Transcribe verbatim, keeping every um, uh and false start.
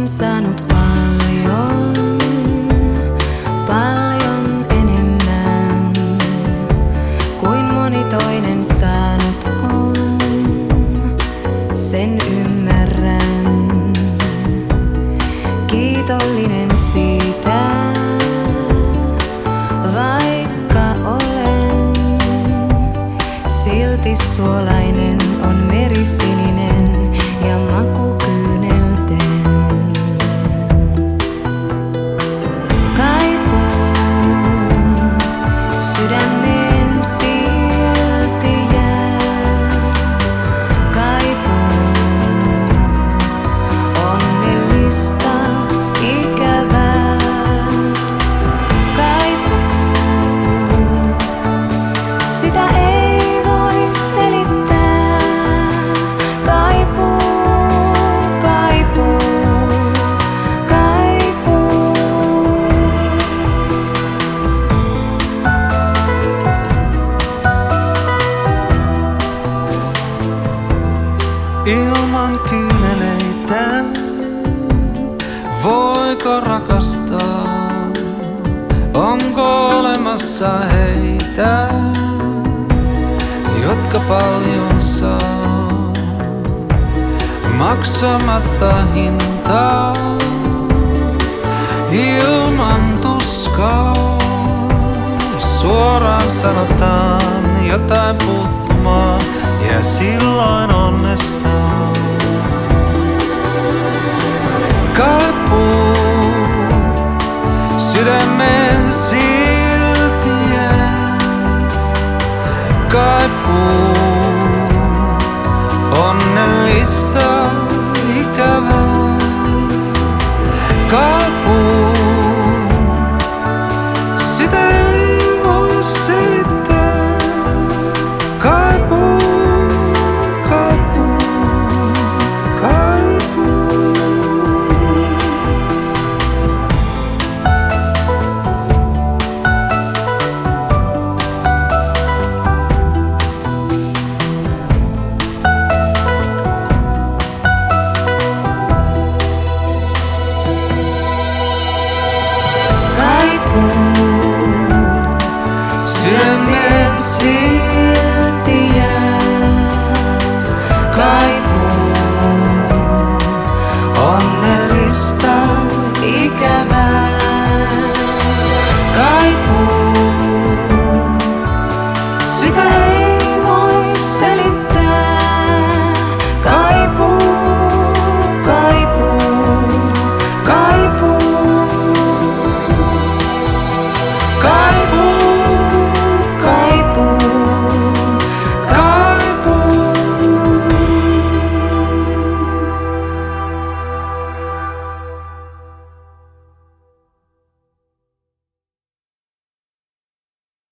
olen saanut paljon, paljon enemmän kuin moni toinen saanut on. Sen ymmärrän, kiitollinen siitä, vaikka olen silti suolainen on merisininen ja maku kyynelten. Kaipuun sydämen silti jää. Kaipuun onnellista ikävää. Kaipuun sitä ei voi selittää. Kaipuu, kaipuu, kaipuu. Ilman kyyneleitä voiko rakastaa? Onko olemassa heitä, jotka paljon saa maksamatta hintaa ilman tuskaa? Suoraan sanotaan jotain puuttumaan ja silloin onnestaan. Kaipuu sydämen silti jää. Kaipuu onnellista ikävää. Kaipuu sitä ei voi selittää. Kaipuu, kaipuu, kaipuu. Sydämen silti jää. Kaipuu onnellista ikävää. Kaipuu sitä